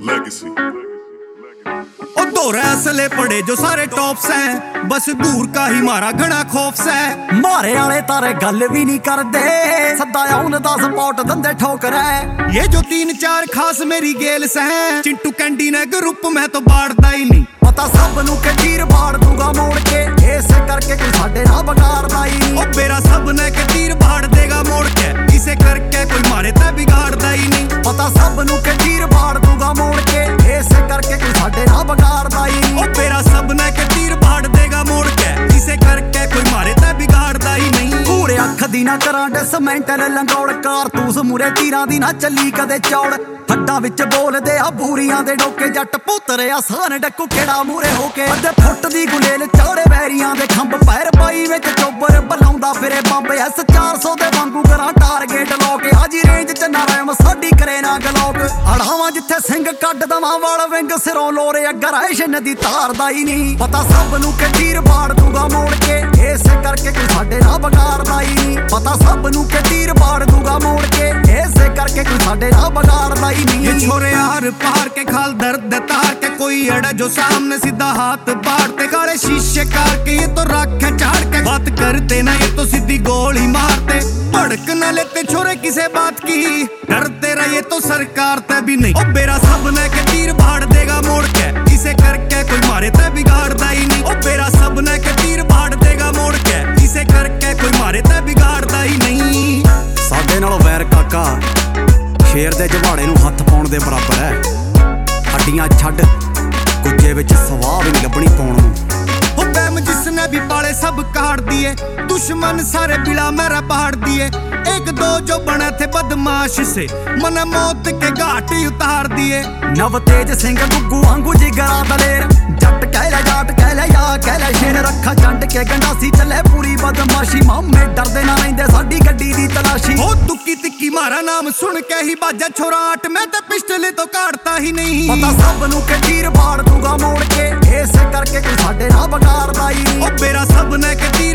Legacy. ओ दोहरे असले पड़े जो सारे टॉप्स हैं, बस दूर का ही मारा घना खौफ है। मारे आले तारे गल भी नहीं करदे, सदा आउन दा सपोर्ट दंदे ठोकर है। ये जो 3-4 खास मेरी गेल्स हैं, चिंटू कैंडी ने ग्रुप में तो बाढ़दा ही नहीं। पता सब नू के तीर बाड़ दूंगा मोड़ के, ऐसे करके कोई साडे ना बिगाड़दा ही नहीं। ओ मेरा सब ने के तीर बाढ़ देगा मोड़ के, इसे करके कोई मारे ते बिगाड़दा ही नहीं। पता सब नू के तीर बाड़ दूंगा मोड़ के, ऐसे करके कोई साडे ना बिगाड़दा ही नहीं। ओ मेरा सब ने के तीर बाढ़ देगा मोड़ के, इसे करके कोई मारे ते बिगाड़दा ही नहीं। कूड़े अख दी ना करां डिसमेंटल लंगौड़, कारतूस मुरे तीरां दी ना चली कदे चौड़। हड्डां विच बोलदे आ बूरियां दे डोके, जट पुत्तरे आसान डक्कू केड़ा मूरे होके। अद्धे फुੱਟ दी गुलेल चाड़े बैरियां दे खंभ, पैर पाई विच चोबर बलाउंदा फिरे बंब। S400 दे वांगू करां टारगेट लॉक, हाजी रेंज च ना रैम साडी करे ना गलौक। अड़ावां जिथे सिंग कड्ड दवां वाल विंग, सिरों लोरे अगर ऐशन दी तारदा ही नहीं। पता सब नू के तीर बाड़ दूंगा मोड़ के, ऐसे करके कोई साडे ना बिगाड़दा ही नहीं। पता सब नू के तीर बाड़ दूंगा मोड़ के, ऐसे करके कोई साडे ना बिगाड़दा ही नहीं। ये छोरे हार पार के खाल दर्द तार के, कोई अड़ा जो सामने सीधा हाथ बाढ़ते। काले शीशे कार के ये तो रखे चाड़ के, बात करते ना ये तो सीधी गोली मारते। भड़क न लेते छोरे किसे बात की, डरते रहे तो सरकार ते भी नहीं। ओ बेरा सब ने के तीर बाढ़ देगा मोड़ के, इसे करके कोई मारे ते बिगाड़दा ही नहीं। ओ बेरा सब ने के तीर बाढ़ देगा मोड़ के, इसे करके कोई मारे ते बिगाड़दा ही नहीं। साडे नालों वैर काका शेर दे जवाड़े नू हत्थ पाउण दे बराबर है। हड्डियां छड्ड गुज्जे विच सवाह भी नहीं लभणी पाउण नू। हो बैम जिसने भी पाले सब काट दिए, दुश्मन सारे बिला मेरा पहाड़ दिए। एक दो जो बने थे बदमाश से, मन मौत के घाट ही उतार दिए। नव तेज सिंह गुग्गू वांगू जिगरा दलेर, जट कह ले जाट कह ले या कह ले शेर। रखा चंड के गंडासी चले पूरी बदमाशी, मामे डरदे ना रहिंदे साडी गड्डी दी तलाशी। हो तुक्की तिक्की मारा नाम सुन के ही बाजा छोरा आट, मैं ते पिस्टल तो काटता ही नहीं। पता सब नू के तीर बाड़ दूंगा मोड़ के, ऐसे करके कोई साडे ना बिगाड़दा ही नहीं। ओ मेरा सब ने के तीर